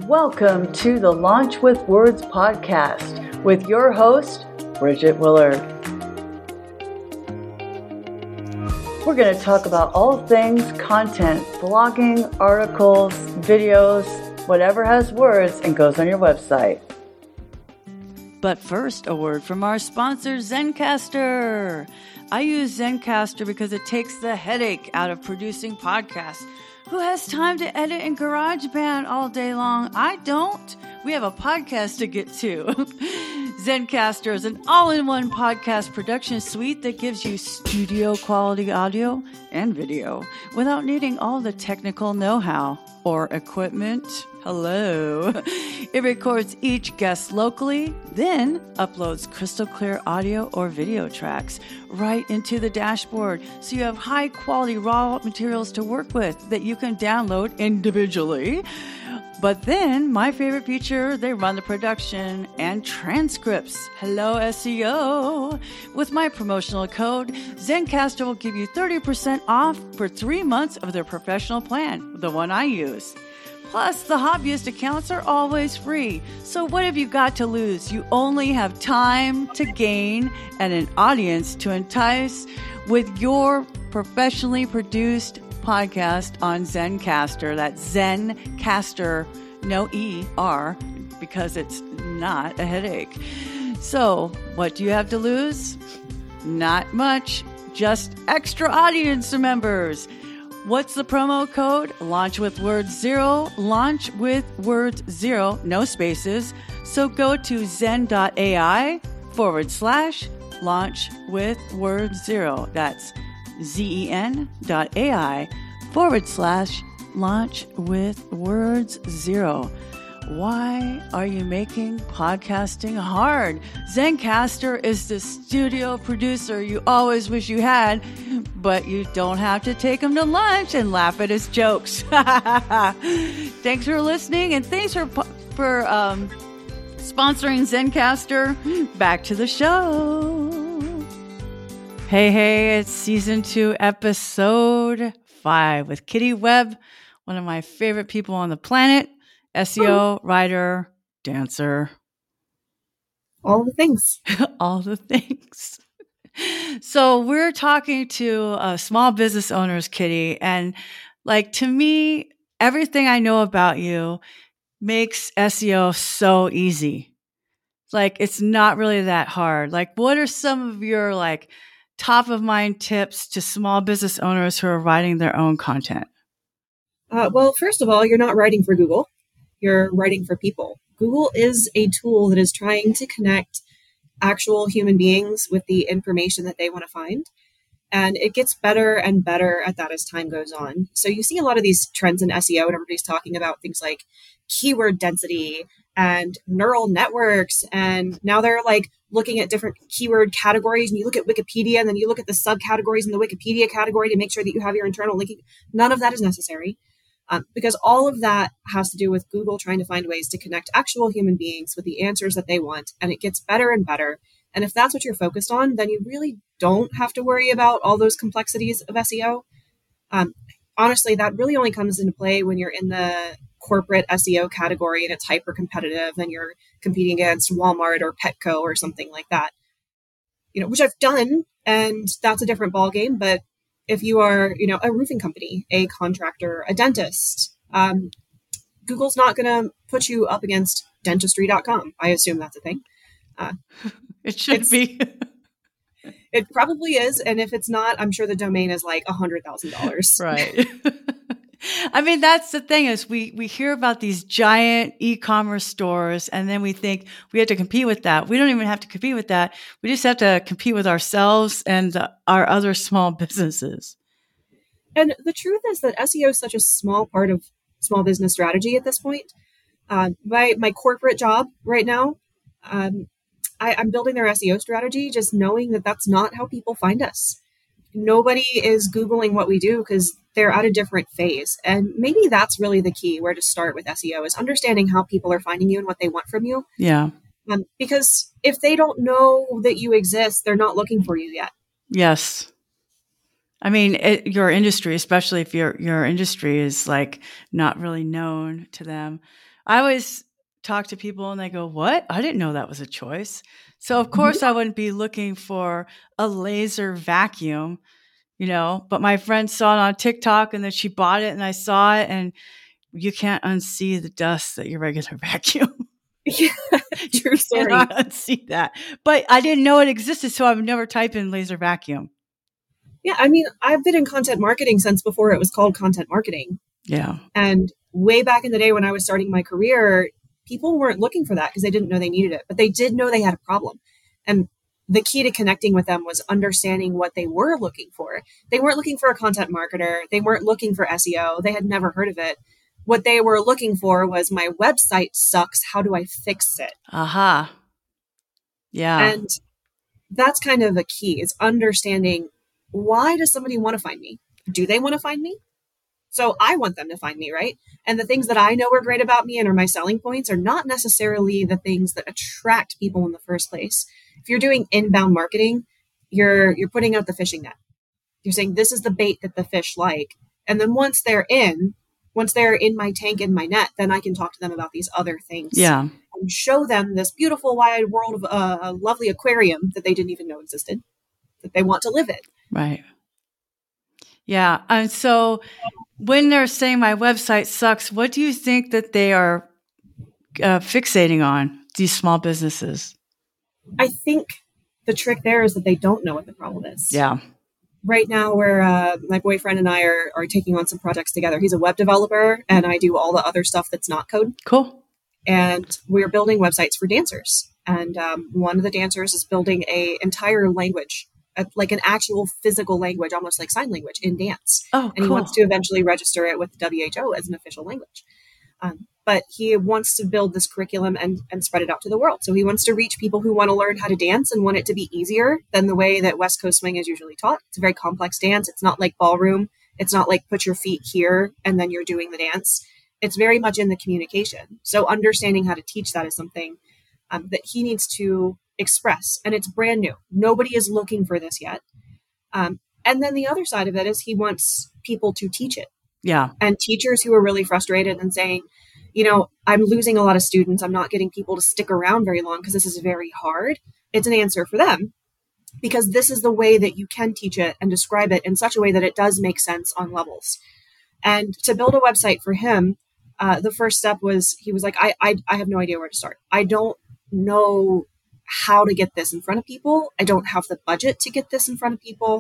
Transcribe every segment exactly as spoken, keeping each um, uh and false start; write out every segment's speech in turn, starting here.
Welcome to the Launch with Words podcast with your host, Bridget Willard. We're going to talk about all things content, blogging, articles, videos, whatever has words and goes on your website. But first, a word from our sponsor, Zencastr. I use Zencastr because it takes the headache out of producing podcasts. Who has time to edit in GarageBand all day long? I don't. We have a podcast to get to. Zencastr is an all-in-one podcast production suite that gives you studio quality audio and video without needing all the technical know-how or equipment. Hello. It records each guest locally, then uploads crystal clear audio or video tracks right into the dashboard, so you have high quality raw materials to work with that you can download individually. But then, my favorite feature, they run the production and transcripts. Hello, S E O. With my promotional code, Zencastr will give you thirty percent off for three months of their professional plan, the one I use. Plus, the hobbyist accounts are always free. So what have you got to lose? You only have time to gain and an audience to entice with your professionally produced podcast on Zencastr. That's Zencastr, no E R, because it's not a headache. So, what do you have to lose? Not much, just extra audience members. What's the promo code? Launch with Words Zero. Launch with Words Zero, no spaces. So go to zen.ai forward slash launch with Words Zero. That's zen dot ai forward slash launch with Words Zero. Why are you making podcasting hard? Zencastr is the studio producer you always wish you had, but you don't have to take him to lunch and laugh at his jokes. Thanks for listening, and thanks for for um, sponsoring Zencastr. Back to the show. Hey, hey, it's season two, episode five with Kitty Webb, one of my favorite people on the planet. S E O, writer, dancer. All the things. All the things. So we're talking to uh, small business owners, Kitty. And like, to me, everything I know about you makes S E O so easy. Like, it's not really that hard. Like, what are some of your like top of mind tips to small business owners who are writing their own content? Uh, well, first of all, you're not writing for Google. You're writing for people. Google is a tool that is trying to connect actual human beings with the information that they want to find. And it gets better and better at that as time goes on. So you see a lot of these trends in S E O, and everybody's talking about things like keyword density and neural networks. And now they're like looking at different keyword categories. And you look at Wikipedia, and then you look at the subcategories in the Wikipedia category to make sure that you have your internal linking. None of that is necessary. Um, because all of that has to do with Google trying to find ways to connect actual human beings with the answers that they want. And it gets better and better. And if that's what you're focused on, then you really don't have to worry about all those complexities of S E O. Um, honestly, that really only comes into play when you're in the corporate S E O category and it's hyper competitive and you're competing against Walmart or Petco or something like that, you know, which I've done. And that's a different ballgame. But if you are, you know, a roofing company, a contractor, a dentist, um, Google's not going to put you up against dentistry dot com. I assume that's a thing. Uh, it should be. It probably is. And if it's not, I'm sure the domain is like one hundred thousand dollars. Right. I mean, that's the thing is we, we hear about these giant e-commerce stores, and then we think we have to compete with that. We don't even have to compete with that. We just have to compete with ourselves and the, our other small businesses. And the truth is that S E O is such a small part of small business strategy at this point. Uh, my, my corporate job right now, um, I, I'm building their S E O strategy, just knowing that that's not how people find us. Nobody is Googling what we do because they're at a different phase. And maybe that's really the key where to start with S E O is understanding how people are finding you and what they want from you. Yeah. Um, because if they don't know that you exist, they're not looking for you yet. Yes. I mean, it, your industry, especially if your your industry is like not really known to them. I always talk to people and they go, what? I didn't know that was a choice. So of course I wouldn't be looking for a laser vacuum, you know, but my friend saw it on TikTok and then she bought it and I saw it, and you can't unsee the dust that your regular vacuum. Yeah, true story. You cannot unsee that. But I didn't know it existed, so I've never typed in laser vacuum. Yeah, I mean, I've been in content marketing since before it was called content marketing. Yeah. And way back in the day when I was starting my career, people weren't looking for that because they didn't know they needed it, but they did know they had a problem. And the key to connecting with them was understanding what they were looking for. They weren't looking for a content marketer. They weren't looking for S E O. They had never heard of it. What they were looking for was, my website sucks. How do I fix it? Aha. Uh-huh. Yeah. And that's kind of a key, is understanding, why does somebody want to find me? Do they want to find me? So I want them to find me, right? And the things that I know are great about me and are my selling points are not necessarily the things that attract people in the first place. If you're doing inbound marketing, you're you're putting out the fishing net. You're saying, this is the bait that the fish like. And then once they're in, once they're in my tank, in my net, then I can talk to them about these other things. Yeah. And show them this beautiful wide world of uh, a lovely aquarium that they didn't even know existed, that they want to live in. Right. Yeah. And so when they're saying my website sucks, what do you think that they are uh, fixating on, these small businesses? I think the trick there is that they don't know what the problem is. Yeah. Right now, where uh, my boyfriend and I are, are taking on some projects together. He's a web developer and I do all the other stuff that's not code. Cool. And we're building websites for dancers. And um, one of the dancers is building a entire language, a, like an actual physical language, almost like sign language in dance. Oh, and he cool. wants to eventually register it with W H O as an official language. Um, but he wants to build this curriculum and, and spread it out to the world. So he wants to reach people who want to learn how to dance and want it to be easier than the way that West Coast swing is usually taught. It's a very complex dance. It's not like ballroom. It's not like put your feet here and then you're doing the dance. It's very much in the communication. So understanding how to teach that is something um, that he needs to express. And it's brand new. Nobody is looking for this yet. Um, and then the other side of it is he wants people to teach it. Yeah. And teachers who are really frustrated and saying, you know, I'm losing a lot of students. I'm not getting people to stick around very long because this is very hard. It's an answer for them, because this is the way that you can teach it and describe it in such a way that it does make sense on levels. And to build a website for him, uh, the first step was, he was like, I, I, I have no idea where to start. I don't know how to get this in front of people. I don't have the budget to get this in front of people.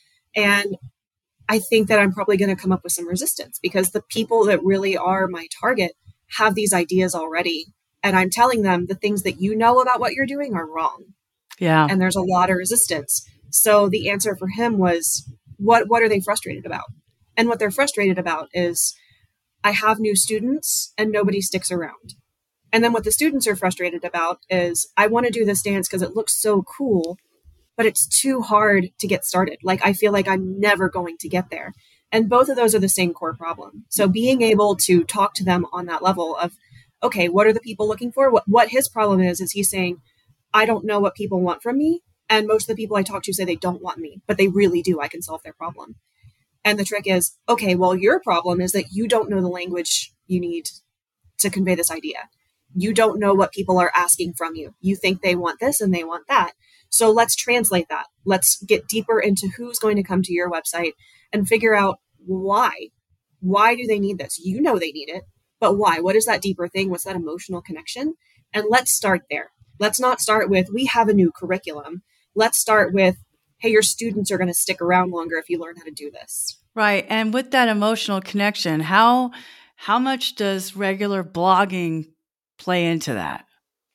And I think that I'm probably going to come up with some resistance, because the people that really are my target have these ideas already. And I'm telling them the things that you know about what you're doing are wrong. Yeah. And there's a lot of resistance. So the answer for him was, what, what are they frustrated about? And what they're frustrated about is, I have new students and nobody sticks around. And then what the students are frustrated about is, I want to do this dance because it looks so cool, but it's too hard to get started. Like, I feel like I'm never going to get there. And both of those are the same core problem. So being able to talk to them on that level of, okay, what are the people looking for? What, what his problem is, is he's saying, I don't know what people want from me. And most of the people I talk to say they don't want me, but they really do. I can solve their problem. And the trick is, okay, well, your problem is that you don't know the language you need to convey this idea. You don't know what people are asking from you. You think they want this and they want that. So let's translate that. Let's get deeper into who's going to come to your website and figure out why. Why do they need this? You know they need it, but why? What is that deeper thing? What's that emotional connection? And let's start there. Let's not start with, we have a new curriculum. Let's start with, hey, your students are going to stick around longer if you learn how to do this. Right. And with that emotional connection, how how much does regular blogging play into that?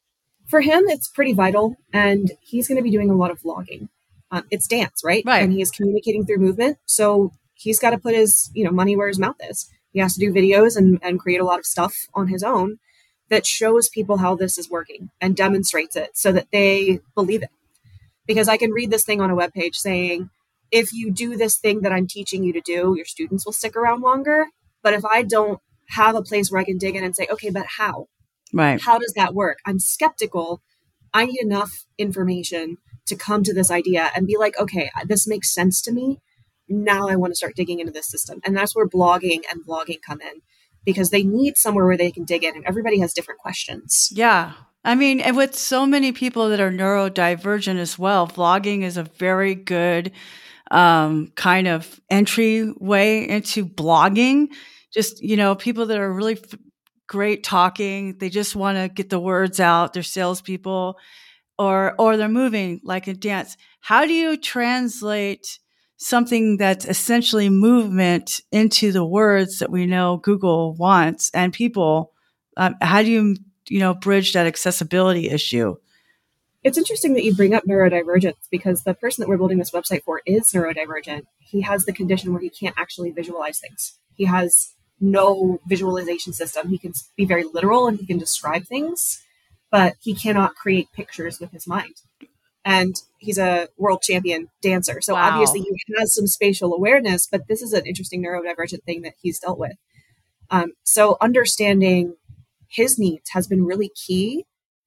For him, it's pretty vital. And he's going to be doing a lot of vlogging. Um, it's dance, right? Right. And he is communicating through movement. So he's got to put his, you know, money where his mouth is. He has to do videos and, and create a lot of stuff on his own that shows people how this is working and demonstrates it so that they believe it. Because I can read this thing on a webpage saying, if you do this thing that I'm teaching you to do, your students will stick around longer. But if I don't have a place where I can dig in and say, okay, but how? Right. How does that work? I'm skeptical. I need enough information to come to this idea and be like, okay, this makes sense to me. Now I want to start digging into this system. And that's where blogging and vlogging come in. because they need somewhere where they can dig in, and everybody has different questions. Yeah. I mean, and with so many people that are neurodivergent as well, vlogging is a very good um, kind of entry way into blogging. Just, you know, people that are really f- great talking, they just want to get the words out. They're salespeople, or or they're moving like a dance. How do you translate something that's essentially movement into the words that we know Google wants and people? Um, how do you you know bridge that accessibility issue? It's interesting that you bring up neurodivergence, because the person that we're building this website for is neurodivergent. He has the condition where he can't actually visualize things. He has no visualization system. He can be very literal and he can describe things, but he cannot create pictures with his mind. And he's a world champion dancer. So Wow. obviously he has some spatial awareness, but this is an interesting neurodivergent thing that he's dealt with. Um, so understanding his needs has been really key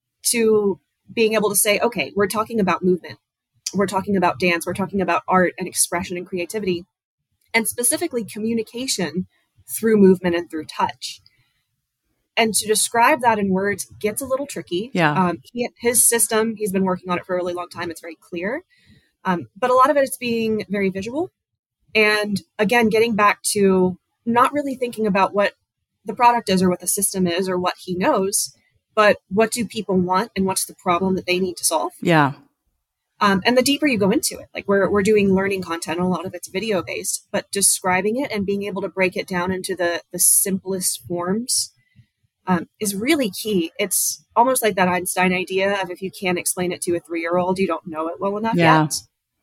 to being able to say, okay, we're talking about movement. We're talking about dance. We're talking about art and expression and creativity, and specifically communication through movement and through touch. And to describe that in words gets a little tricky. Yeah. Um, he, his system, he's been working on it for a really long time. It's very clear. Um, but a lot of it is being very visual. And again, getting back to not really thinking about what the product is or what the system is or what he knows, but what do people want and what's the problem that they need to solve? Yeah. Um, and the deeper you go into it, like we're, we're doing learning content, a lot of it's video based, but describing it and being able to break it down into the, the simplest forms um, is really key. It's almost like that Einstein idea of if you can't explain it to a three-year-old, you don't know it well enough Yeah. yet.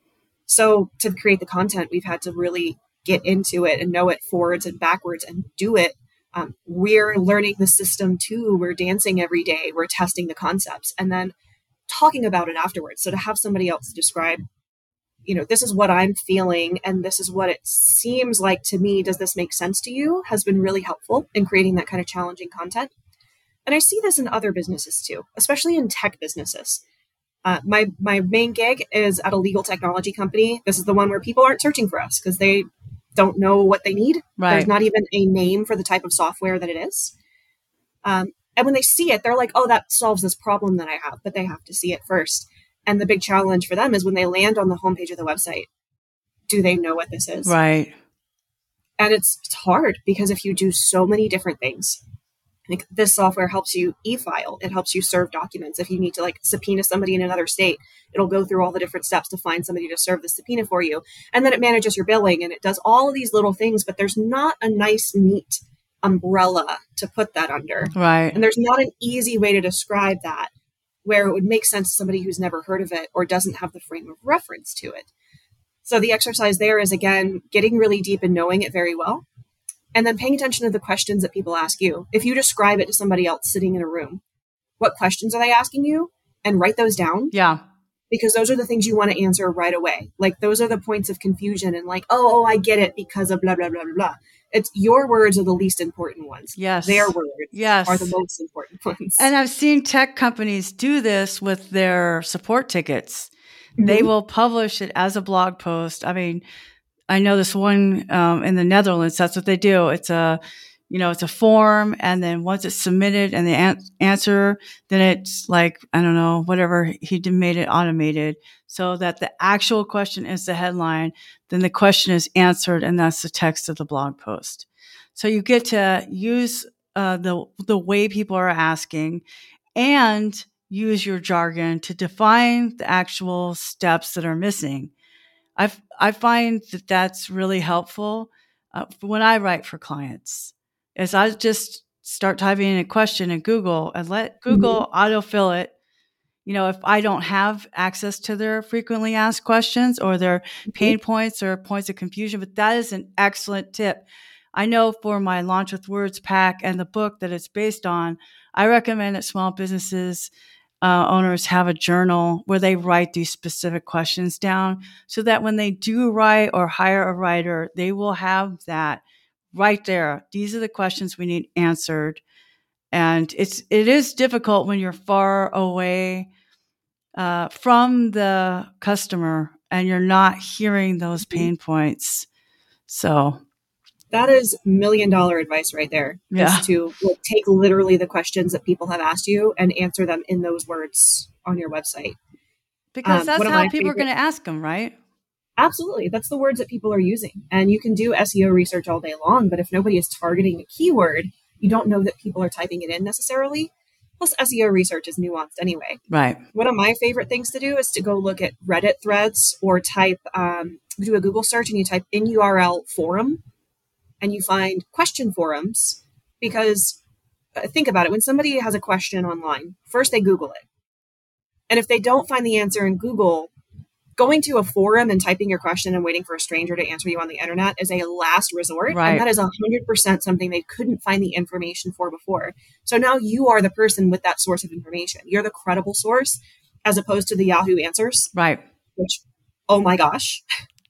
So to create the content, we've had to really get into it and know it forwards and backwards and do it. Um, we're learning the system too. We're dancing every day. We're testing the concepts and then talking about it afterwards. So to have somebody else describe, you know, this is what I'm feeling and this is what it seems like to me. Does this make sense to you? Has been really helpful in creating that kind of challenging content. And I see this in other businesses too, especially in tech businesses. Uh, my my main gig is at a legal technology company. This is the one where people aren't searching for us because they don't know what they need. Right. There's not even a name for the type of software that it is. Um, and when they see it, they're like, oh, that solves this problem that I have, but they have to see it first. And the big challenge for them is when they land on the homepage of the website, do they know what this is? Right. And it's, it's hard because if you do so many different things, like this software helps you e-file, it helps you serve documents. If you need to like subpoena somebody in another state, it'll go through all the different steps to find somebody to serve the subpoena for you. And then it manages your billing and it does all of these little things, but there's not a nice, neat umbrella to put that under. Right. And there's not an easy way to describe that where it would make sense to somebody who's never heard of it or doesn't have the frame of reference to it. So the exercise there is, again, getting really deep and knowing it very well. And then paying attention to the questions that people ask you. If you describe it to somebody else sitting in a room, what questions are they asking you? And write those down. Yeah. Because those are the things you want to answer right away. Like those are the points of confusion and like, oh, oh, I get it because of blah, blah, blah, blah, blah. It's your words are the least important ones. Yes. Their words Yes. are the most important ones. And I've seen tech companies do this with their support tickets. Mm-hmm. They will publish it as a blog post. I mean, I know this one um, in the Netherlands, that's what they do. It's a, you know, it's a form. And then once it's submitted and they an- answer, then it's like, I don't know, whatever, he made it automated so that the actual question is the headline. Then the question is answered and that's the text of the blog post. So you get to use uh, the, the way people are asking and use your jargon to define the actual steps that are missing. I I find that that's really helpful uh, when I write for clients. Is I just start typing in a question in Google and let Google mm-hmm. autofill it. You know, if I don't have access to their frequently asked questions or their mm-hmm. pain points or points of confusion, but that is an excellent tip. I know for my Launch with Words pack and the book that it's based on, I recommend that small businesses Uh, owners have a journal where they write these specific questions down so that when they do write or hire a writer, they will have that right there. These are the questions we need answered. And it's, it is difficult when you're far away uh, from the customer and you're not hearing those pain points. So That is million dollar advice right there. Yeah. Is to like, take literally the questions that people have asked you and answer them in those words on your website. Because Um, that's one of how my people are favorite- going to ask them, right? Absolutely. That's the words that people are using. And you can do S E O research all day long, but if nobody is targeting a keyword, you don't know that people are typing it in necessarily. Plus, S E O research is nuanced anyway. Right. One of my favorite things to do is to go look at Reddit threads or type, um, do a Google search and you type in U R L forum and you find question forums. Because uh, think about it, when somebody has a question online, first they Google it. And if they don't find the answer in Google, going to a forum and typing your question and waiting for a stranger to answer you on the internet is a last resort. Right. And that is one hundred percent something they couldn't find the information for before. So now you are the person with that source of information. You're the credible source as opposed to the Yahoo Answers. Right. Which, oh my gosh.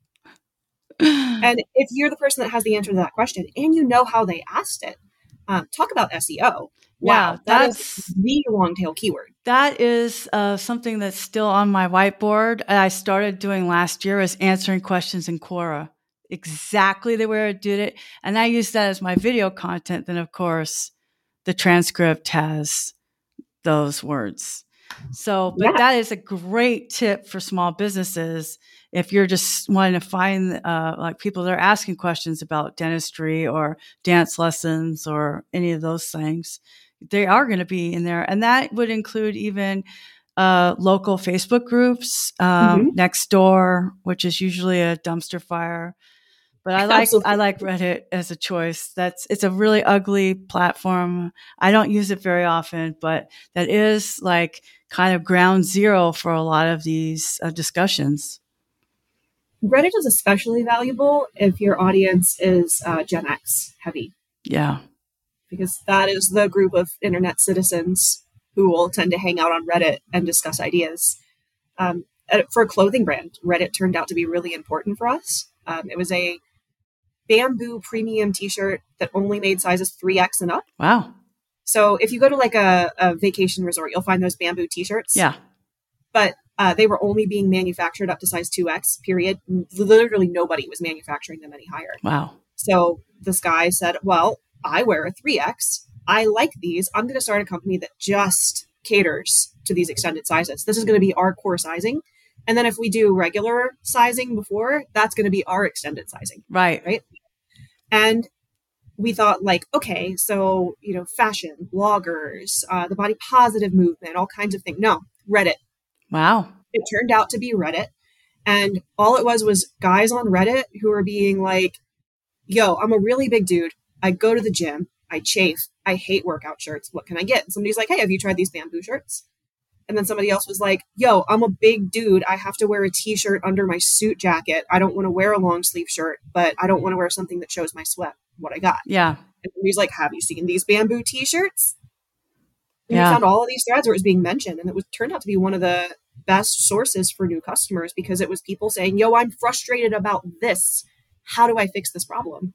And if you're the person that has the answer to that question and you know how they asked it, um, talk about S E O. Wow, Yeah, that that's is the long tail keyword. That is uh, something that's still on my whiteboard. I started doing last year is answering questions in Quora. Exactly the way I did it. And I use that as my video content. Then, of course, the transcript has those words. So, but Yeah. that is a great tip for small businesses. If you're just wanting to find uh, like people that are asking questions about dentistry or dance lessons or any of those things, they are going to be in there. And that would include even uh, local Facebook groups, um, Mhm. Nextdoor, which is usually a dumpster fire. But I like Absolutely. I like Reddit as a choice. That's it's a really ugly platform. I don't use it very often, but that is like kind of ground zero for a lot of these uh, discussions. Reddit is especially valuable if your audience is uh, Gen X heavy. Yeah. Because that is the group of internet citizens who will tend to hang out on Reddit and discuss ideas. Um, for a clothing brand, Reddit turned out to be really important for us. Um, it was a bamboo premium t-shirt that only made sizes three X and up. Wow. So if you go to like a, a vacation resort, you'll find those bamboo t-shirts. Yeah. But uh, they were only being manufactured up to size two X, period. Literally nobody was manufacturing them any higher. Wow. So this guy said, well, I wear a three X. I like these. I'm going to start a company that just caters to these extended sizes. This is going to be our core sizing. And then if we do regular sizing before, that's going to be our extended sizing. Right. Right. And we thought like, okay, so, you know, fashion, bloggers, uh, the body positive movement, all kinds of things. No, Reddit. Wow. It turned out to be Reddit. And all it was was guys on Reddit who were being like, yo, I'm a really big dude. I go to the gym. I chafe. I hate workout shirts. What can I get? And somebody's like, hey, have you tried these bamboo shirts? And then somebody else was like, yo, I'm a big dude. I have to wear a t-shirt under my suit jacket. I don't want to wear a long sleeve shirt, but I don't want to wear something that shows my sweat, what I got. Yeah. And he's like, have you seen these bamboo t-shirts? And Yeah. we found all of these threads where it was being mentioned. And it was turned out to be one of the best sources for new customers because it was people saying, yo, I'm frustrated about this. How do I fix this problem?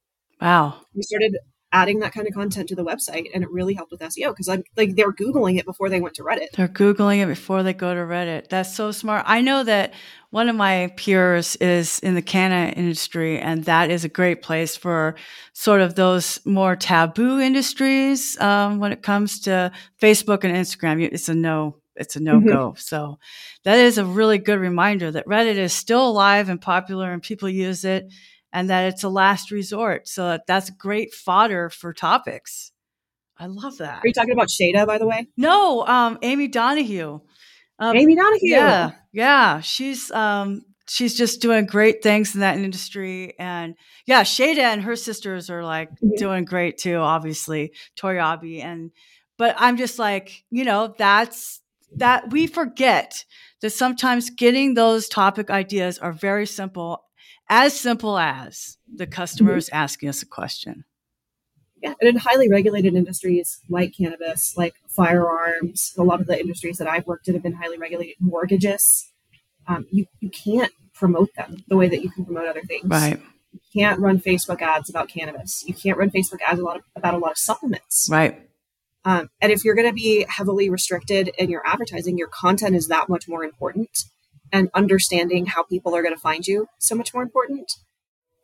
Wow. We started adding that kind of content to the website and it really helped with S E O because like, like they were Googling it before they went to Reddit. They're Googling it before they go to Reddit. That's so smart. I know that one of my peers is in the canna industry, and that is a great place for sort of those more taboo industries um, when it comes to Facebook and Instagram. It's a no. It's a no-go. Mm-hmm. So that is a really good reminder that Reddit is still alive and popular and people use it, and that it's a last resort. So that's great fodder for topics. I love that. Are you talking about Shada, by the way? No, um, Amy Donahue. Um, Amy Donahue. Yeah, yeah. She's um, she's just doing great things in that industry. And yeah, Shada and her sisters are like mm-hmm. doing great too, obviously, Toriabi. And but I'm just like, you know, that's that we forget that sometimes getting those topic ideas are very simple. As simple as the customer is asking us a question. Yeah, and in highly regulated industries like cannabis, like firearms, a lot of the industries that I've worked in have been highly regulated. Mortgages, um, you, you can't promote them the way that you can promote other things. Right. You can't run Facebook ads about cannabis. You can't run Facebook ads a lot of, about a lot of supplements. Right. Um, and if you're going to be heavily restricted in your advertising, your content is that much more important. And understanding how people are going to find you so much more important.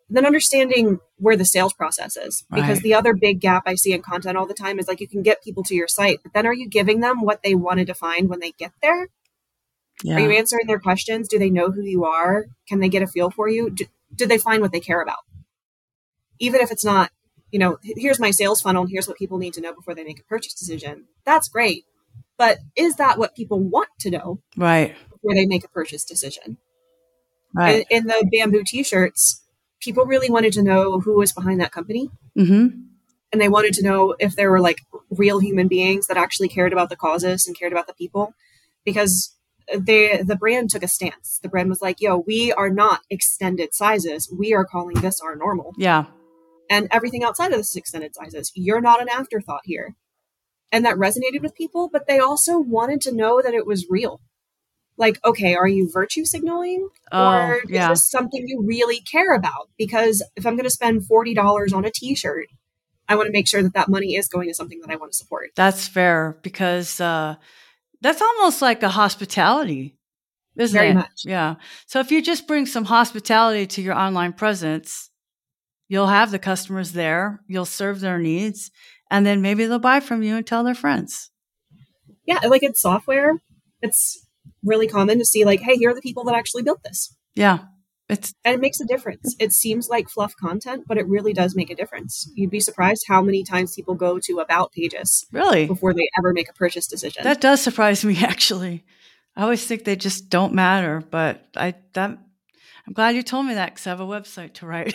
then understanding where the sales process is, because Right. the other big gap I see in content all the time is like, you can get people to your site, but then are you giving them what they wanted to find when they get there? Yeah. Are you answering their questions? Do they know who you are? Can they get a feel for you? Do, did they find what they care about? Even if it's not, you know, here's my sales funnel and here's what people need to know before they make a purchase decision. That's great. But is that what people want to know Right. before they make a purchase decision? Right. In, in the bamboo t-shirts, people really wanted to know who was behind that company. Mm-hmm. And they wanted to know if there were like real human beings that actually cared about the causes and cared about the people, because they, the brand took a stance. The brand was like, yo, we are not extended sizes. We are calling this our normal. Yeah. And everything outside of this is extended sizes. You're not an afterthought here. And that resonated with people, but they also wanted to know that it was real. Like, okay, are you virtue signaling? Oh, or is yeah. this something you really care about? Because if I'm going to spend forty dollars on a t-shirt, I want to make sure that that money is going to something that I want to support. That's fair, because uh, that's almost like a hospitality, isn't Very it? much. Yeah. So if you just bring some hospitality to your online presence, you'll have the customers there, you'll serve their needs, and then maybe they'll buy from you and tell their friends. Yeah, like it's software. It's really common to see like, hey, here are the people that actually built this. Yeah. It's And it makes a difference. It seems like fluff content, but it really does make a difference. You'd be surprised how many times people go to about pages really, before they ever make a purchase decision. that does surprise me, actually. I always think they just don't matter, but I that I'm glad you told me that, because I have a website to write.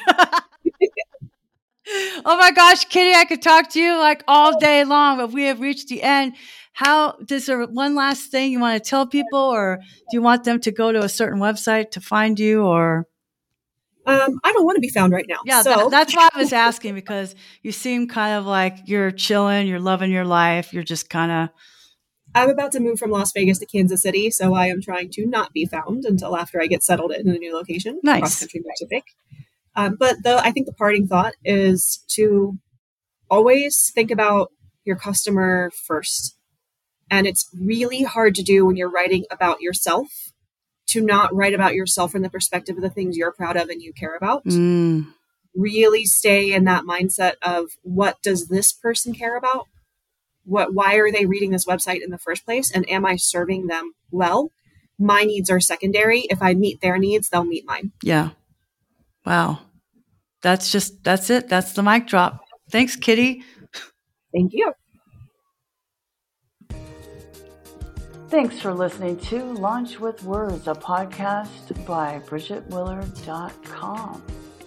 Oh my gosh, Kitty, I could talk to you like all day long, but we have reached the end. How does there one last thing you want to tell people, or do you want them to go to a certain website to find you? Or Um, I don't want to be found right now. yeah, so that, that's why I was asking, because you seem kind of like you're chilling, you're loving your life, you're just kind of. I'm about to move from Las Vegas to Kansas City, so I am trying to not be found until after I get settled in a new location. Nice. Cross country Pacific. Um, but the I think the parting thought is to always think about your customer first. And it's really hard to do when you're writing about yourself, to not write about yourself from the perspective of the things you're proud of and you care about. Mm, Really stay in that mindset of, what does this person care about? What, why are they reading this website in the first place? And am I serving them well? My needs are secondary. If I meet their needs, they'll meet mine. yeah. Wow. That's just, that's it. That's the mic drop. Thanks, Kitty. Thank you. Thanks for listening to Launch with Words, a podcast by Bridget Willard dot com.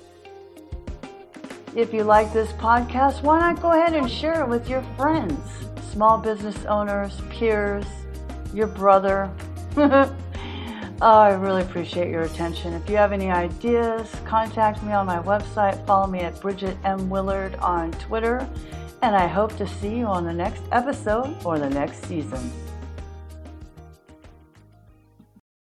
If you like this podcast, why not go ahead and share it with your friends, small business owners, peers, your brother. Oh, I really appreciate your attention. If you have any ideas, contact me on my website. Follow me at Bridget M. Willard on Twitter. And I hope to see you on the next episode or the next season.